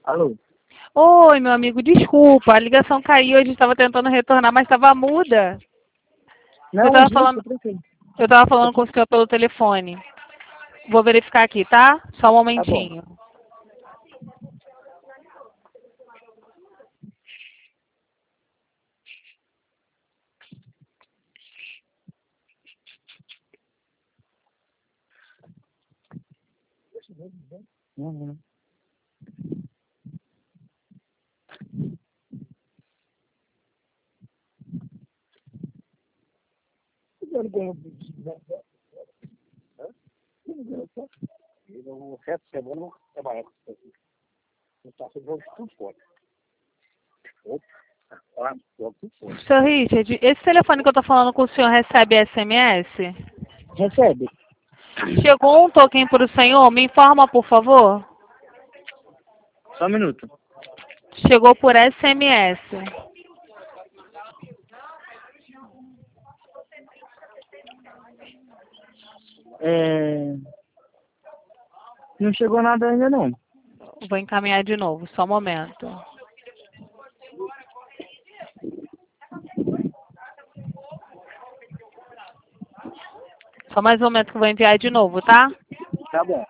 Alô? Oi, meu amigo, desculpa, a ligação caiu, a gente estava tentando retornar, mas estava muda. Não, Eu estava imagina, falando, tô tranquilo. eu estava falando com o senhor pelo telefone. Vou verificar aqui, tá? Só um Tá bom. momentinho. Uhum. O resto da semana eu vou trabalhar com isso aqui. Não tá fazendo tudo fora. Opa, tudo fora. Seu Richard, esse telefone que eu tô falando com o senhor recebe SMS? Recebe. Chegou um token para o senhor? Me informa, por favor. Só um minuto. Chegou por SMS. Não chegou nada ainda não. Vou encaminhar de novo, só um momento. Só mais um momento que eu vou enviar de novo, tá? Tá bom.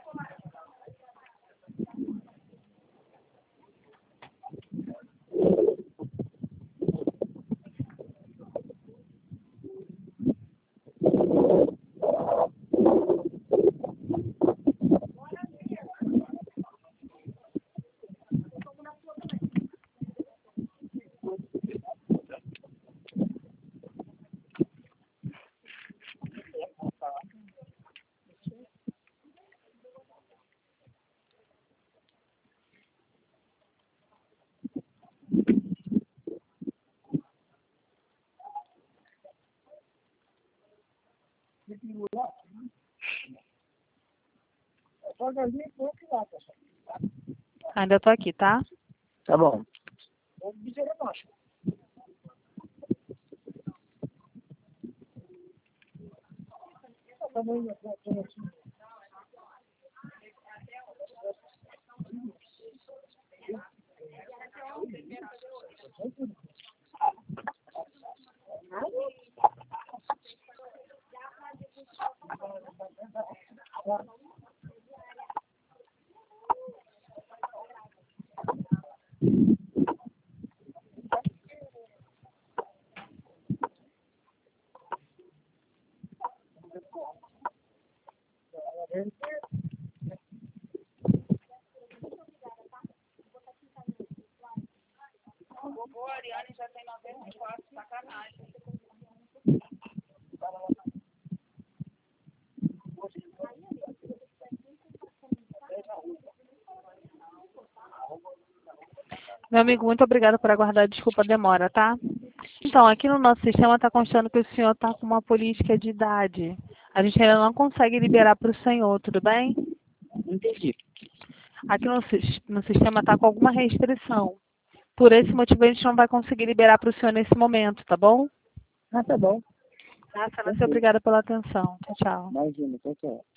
Ainda tô aqui, tá? Tá bom. Meu amigo, muito obrigada por aguardar. Desculpa a demora, tá? Então, aqui no nosso sistema está constando que o senhor está com uma política de idade. A gente ainda não consegue liberar para o senhor, tudo bem? Entendi. Aqui no sistema está com alguma restrição. Por esse motivo, a gente não vai conseguir liberar para o senhor nesse momento, tá bom? Ah, tá bom. Nossa, muito obrigada pela atenção. Tchau, tchau. Imagina, tchau, tchau.